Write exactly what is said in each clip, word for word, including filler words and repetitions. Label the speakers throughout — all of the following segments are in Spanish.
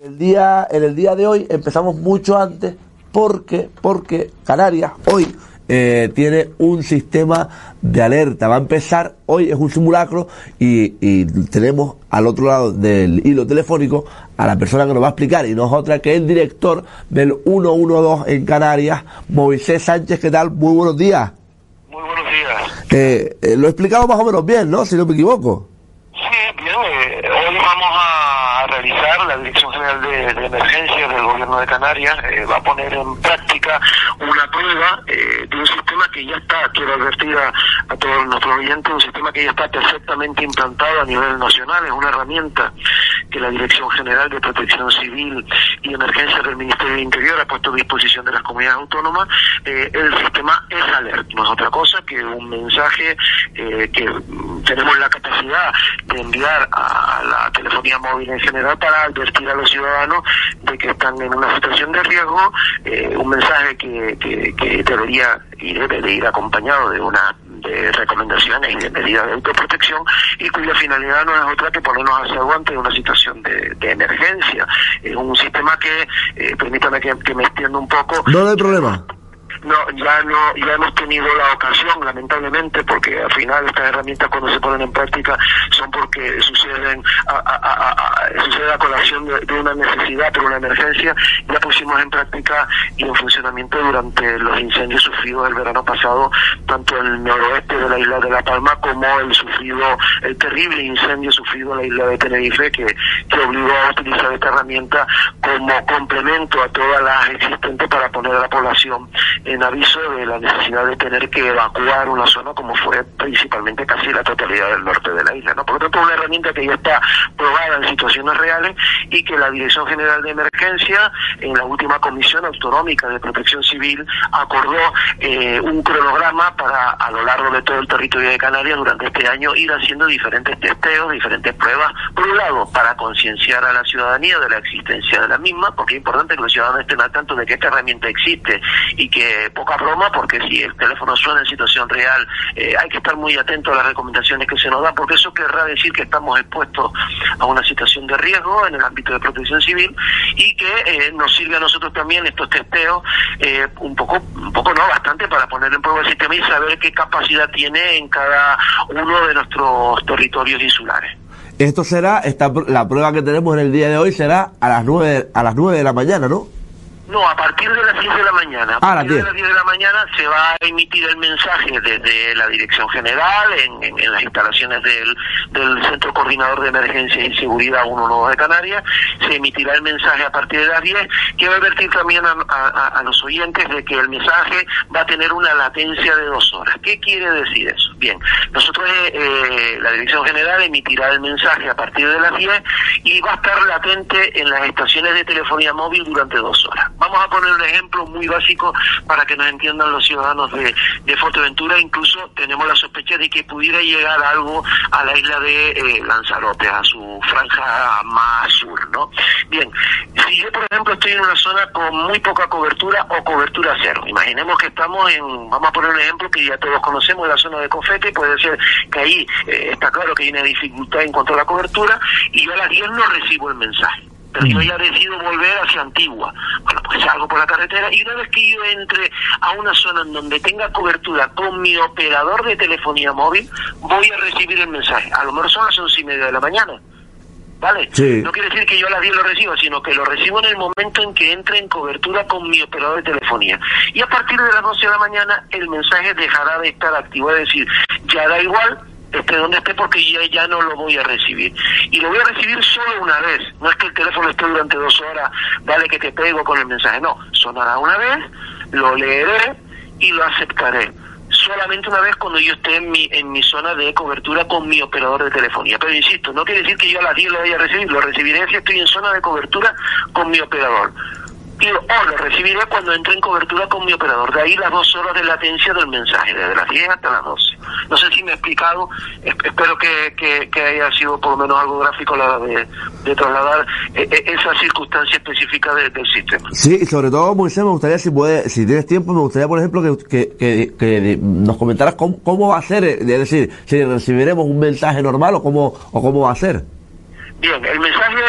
Speaker 1: El día, en el día de hoy empezamos mucho antes porque, porque Canarias hoy eh, tiene un sistema de alerta. Va a empezar, hoy es un simulacro y, y tenemos al otro lado del hilo telefónico a la persona que nos va a explicar, y no es otra que el director del ciento doce en Canarias, Moisés Sánchez. ¿Qué tal? Muy buenos días.
Speaker 2: Muy buenos días.
Speaker 1: Eh, eh, lo he explicado más o menos bien, ¿no? Si no me equivoco.
Speaker 2: Sí, bien. Eh, hoy vamos a realizar, la Dirección General de, de Emergencias del Gobierno de Canarias eh, va a poner en práctica una prueba eh, de un sistema que ya está, quiero advertir a, a todos nuestros oyentes, un sistema que ya está perfectamente implantado a nivel nacional. Es una herramienta que la Dirección General de Protección Civil y Emergencias del Ministerio del Interior ha puesto a disposición de las comunidades autónomas. Eh, el sistema es alert, no es otra cosa que un mensaje eh, que tenemos la capacidad de enviar a la telefonía móvil en general para advertir a los ciudadanos de que están en una situación de riesgo, eh, un mensaje que, que, que debería y debe de ir acompañado de una de recomendaciones y de medidas de autoprotección, y cuya finalidad no es otra que ponernos a salvo ante una situación de, de emergencia. Es un sistema que, eh, permítame que, que me extienda un poco.
Speaker 1: No, no hay problema.
Speaker 2: No, ya no, ya hemos tenido la ocasión, lamentablemente, porque al final estas herramientas cuando se ponen en práctica son porque suceden a, a, a, a, sucede a colación de, de una necesidad, por una emergencia. Ya pusimos en práctica y en funcionamiento durante los incendios sufridos el verano pasado, tanto en el noroeste de la isla de La Palma como el sufrido, el terrible incendio sufrido en la isla de Tenerife, que, que obligó a utilizar esta herramienta como complemento a todas las existentes para poner a la población en aviso de la necesidad de tener que evacuar una zona como fue principalmente casi la totalidad del norte de la isla, ¿no? Por lo tanto, es una herramienta que ya está probada en situaciones reales y que la Dirección General de Emergencia, en la última Comisión Autonómica de Protección Civil, acordó eh, un cronograma para, a lo largo de todo el territorio de Canarias, durante este año, ir haciendo diferentes testeos, diferentes pruebas, por un lado, para concienciar a la ciudadanía de la existencia de la misma, porque es importante que los ciudadanos estén al tanto de que esta herramienta existe y que poca broma, porque si el teléfono suena en situación real, eh, hay que estar muy atento a las recomendaciones que se nos dan, porque eso querrá decir que estamos expuestos a una situación de riesgo en el ámbito de protección civil, y que eh, nos sirve a nosotros también estos testeos, eh, un poco, un poco no, bastante, para poner en prueba el sistema y saber qué capacidad tiene en cada uno de nuestros territorios insulares.
Speaker 1: Esto será, esta, la prueba que tenemos en el día de hoy será a las nueve, a las nueve de la mañana, ¿no?
Speaker 2: No, a partir de las diez de la mañana. A partir de las diez de la mañana se va a emitir el mensaje desde la Dirección General, en, en, en las instalaciones del, del Centro Coordinador de Emergencia y Seguridad ciento doce de Canarias. Se emitirá el mensaje a partir de las diez, que va a advertir también a, a, a los oyentes de que el mensaje va a tener una latencia de dos horas. ¿Qué quiere decir eso? Bien, nosotros, eh, la Dirección General emitirá el mensaje a partir de las diez y va a estar latente en las estaciones de telefonía móvil durante dos horas. Vamos a poner un ejemplo muy básico para que nos entiendan los ciudadanos de, de Fuerteventura. Incluso tenemos la sospecha de que pudiera llegar algo a la isla de eh, Lanzarote, a su franja más sur, ¿no? Bien, si yo, por ejemplo, estoy en una zona con muy poca cobertura o cobertura cero, imaginemos que estamos en, vamos a poner un ejemplo que ya todos conocemos, la zona de Cofete. Puede ser que ahí eh, está claro que hay una dificultad en cuanto a la cobertura, y yo a las diez no recibo el mensaje, pero yo ya decido volver hacia Antigua. Bueno, pues salgo por la carretera, y una vez que yo entre a una zona en donde tenga cobertura con mi operador de telefonía móvil, voy a recibir el mensaje. A lo mejor son las once y media de la mañana, ¿vale? Sí. No quiere decir que yo a las diez lo reciba, sino que lo recibo en el momento en que entre en cobertura con mi operador de telefonía. Y a partir de las doce de la mañana, el mensaje dejará de estar activo, es decir, ya da igual esté donde esté, porque ya, ya no lo voy a recibir. Y lo voy a recibir solo una vez. No es que el teléfono esté durante dos horas, dale que te pego con el mensaje. No, sonará una vez, lo leeré y lo aceptaré. Solamente una vez cuando yo esté en mi, en mi zona de cobertura con mi operador de telefonía. Pero insisto, no quiere decir que yo a las diez lo vaya a recibir, lo recibiré si estoy en zona de cobertura con mi operador. Y, o lo recibiré cuando entre en cobertura con mi operador. De ahí las dos horas de latencia del mensaje, desde las diez hasta las doce. No sé si me he explicado, espero que, que, que haya sido por lo menos algo gráfico la de, de trasladar eh, esa circunstancia específica de, del sistema.
Speaker 1: Sí, y sobre todo, Moisés, me gustaría, si puede, si tienes tiempo, me gustaría, por ejemplo, que, que, que, que nos comentaras cómo, cómo va a ser, es decir, si recibiremos un mensaje normal o cómo, o cómo va a ser.
Speaker 2: Bien, el mensaje, ahí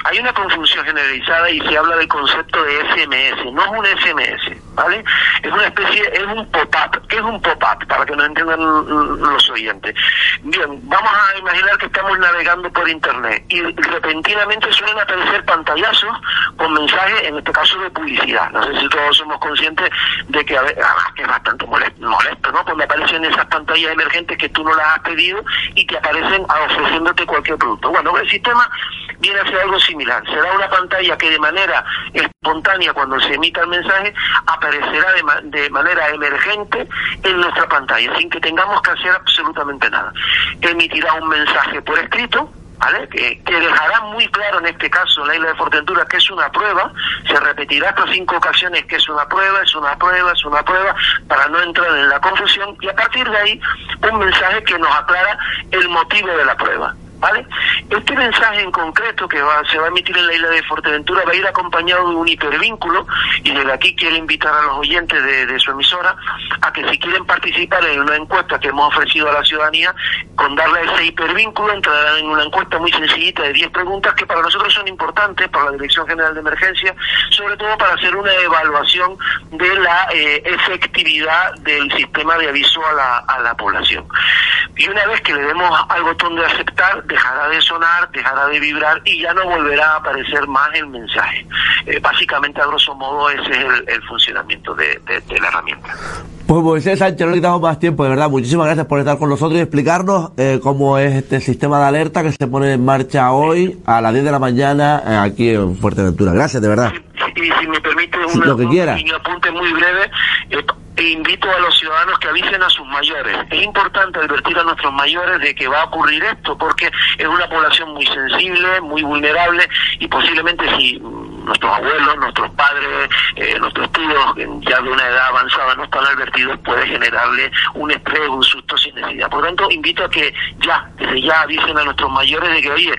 Speaker 2: hay una confusión generalizada y se habla del concepto de S M S. No es un S M S, ¿vale? Es una especie, es un pop-up. ¿Qué es un pop-up? Para que nos entiendan los oyentes. Bien, vamos a imaginar que estamos navegando por internet y repentinamente suelen aparecer pantallazos con mensajes, en este caso de publicidad. No sé si todos somos conscientes de que, a ver, que es bastante molesto, molesto, ¿no? Cuando aparecen esas pantallas emergentes que tú no las has pedido y te aparecen ofreciéndote cualquier producto. Bueno, el sistema viene a ser algo similar. Será una pantalla que de manera espontánea, cuando se emita el mensaje, aparecerá de, ma de manera emergente en nuestra pantalla, sin que tengamos que hacer absolutamente nada. Emitirá un mensaje por escrito, ¿vale? Que, que dejará muy claro en este caso en la isla de Fuerteventura que es una prueba. Se repetirá hasta cinco ocasiones que es una prueba, es una prueba, es una prueba, para no entrar en la confusión, y a partir de ahí un mensaje que nos aclara el motivo de la prueba, ¿vale? Este mensaje en concreto que va, se va a emitir en la isla de Fuerteventura va a ir acompañado de un hipervínculo, y desde aquí quiero invitar a los oyentes de, de su emisora a que si quieren participar en una encuesta que hemos ofrecido a la ciudadanía, con darle ese hipervínculo entrarán en una encuesta muy sencillita de diez preguntas que para nosotros son importantes, para la Dirección General de Emergencia, sobre todo para hacer una evaluación de la eh, efectividad del sistema de aviso a la, a la población. Y una vez que le demos al botón de aceptar, dejará de sonar, dejará de vibrar y ya no volverá a aparecer más el mensaje. Eh, básicamente, a grosso modo, ese es el, el funcionamiento de, de, de la herramienta.
Speaker 1: Pues Moisés Sánchez, no le quitamos más tiempo, de verdad. Muchísimas gracias por estar con nosotros y explicarnos eh, cómo es este sistema de alerta que se pone en marcha hoy a las diez de la mañana eh, aquí en Fuerteventura. Gracias, de verdad.
Speaker 2: Y si, si me permite una,
Speaker 1: si lo que
Speaker 2: un
Speaker 1: quiera.
Speaker 2: pequeño apunte muy breve, eh, e invito a los ciudadanos que avisen a sus mayores. Es importante advertir a nuestros mayores de que va a ocurrir esto, porque es una población muy sensible, muy vulnerable, y posiblemente si nuestros abuelos, nuestros padres, eh, nuestros tíos, ya de una edad avanzada, no están advertidos, puede generarle un estrés, un susto sin necesidad. Por lo tanto, invito a que ya, desde ya avisen a nuestros mayores de que, oye,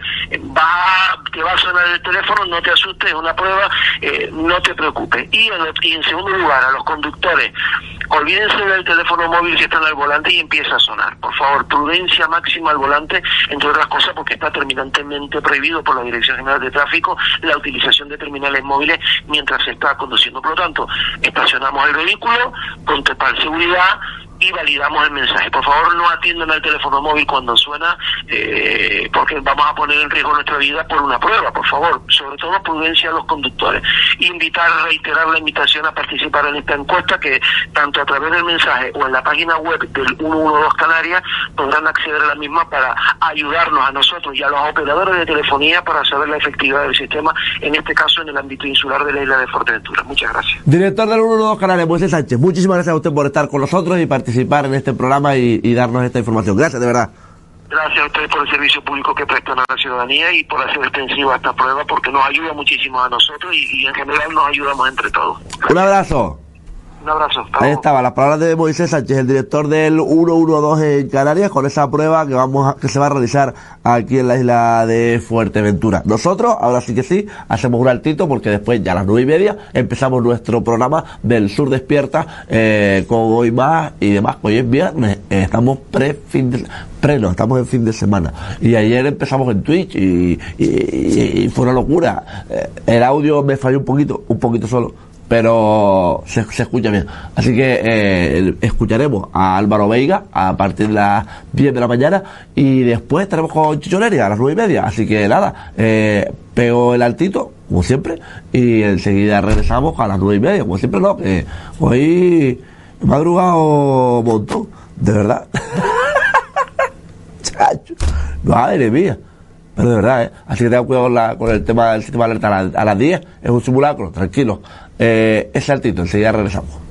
Speaker 2: va, que va a sonar el teléfono, no te asustes, es una prueba, eh, no te preocupes. Y en, y en segundo lugar, a los conductores, olvídense del teléfono móvil que está al volante y empieza a sonar. Por favor, prudencia máxima al volante, entre otras cosas porque está terminantemente prohibido por la Dirección General de Tráfico la utilización de terminales móviles mientras se está conduciendo. Por lo tanto, estacionamos el vehículo con total seguridad y validamos el mensaje. Por favor, no atiendan al teléfono móvil cuando suena, eh, porque vamos a poner en riesgo nuestra vida por una prueba. Por favor, sobre todo prudencia a los conductores. Invitar, reiterar la invitación a participar en esta encuesta, que tanto a través del mensaje o en la página web del uno uno dos Canarias podrán acceder a la misma para ayudarnos a nosotros y a los operadores de telefonía para saber la efectividad del sistema, en este caso en el ámbito insular de la isla de Fuerteventura. Muchas gracias.
Speaker 1: Director del uno uno dos Canarias, Moisés Sánchez, muchísimas gracias a usted por estar con nosotros y participar participar en este programa y, y darnos esta información. Gracias, de verdad.
Speaker 2: Gracias a ustedes por el servicio público que prestan a la ciudadanía y por hacer extensiva esta prueba, porque nos ayuda muchísimo a nosotros y, y en general nos ayudamos entre todos.
Speaker 1: Un abrazo.
Speaker 2: Un abrazo.
Speaker 1: Ahí estaba las palabras de Moisés Sánchez, el director del uno uno dos en Canarias, con esa prueba que vamos a, que se va a realizar aquí en la isla de Fuerteventura. Nosotros, ahora sí que sí, hacemos un altito porque después, ya a las nueve y media, empezamos nuestro programa del Sur Despierta, eh, con Hoy Más y demás. Hoy es viernes, eh, estamos pre-fin de pre, no, estamos en fin de semana. Y ayer empezamos en Twitch y, y, y, y fue una locura. Eh, el audio me falló un poquito, un poquito solo, pero se, se escucha bien. Así que eh, escucharemos a Álvaro Veiga a partir de las diez de la mañana y después estaremos con Chichoneria a las nueve y media. Así que nada, eh, pego el altito, como siempre, y enseguida regresamos a las nueve y media, como siempre. No, que hoy he madrugado un montón, de verdad. Chacho, madre mía. Pero de verdad, ¿eh? Así que tengan cuidado con, la, con el tema del sistema de alerta a, la, a las diez. Es un simulacro, tranquilo. Eh, ese altito, enseguida regresamos.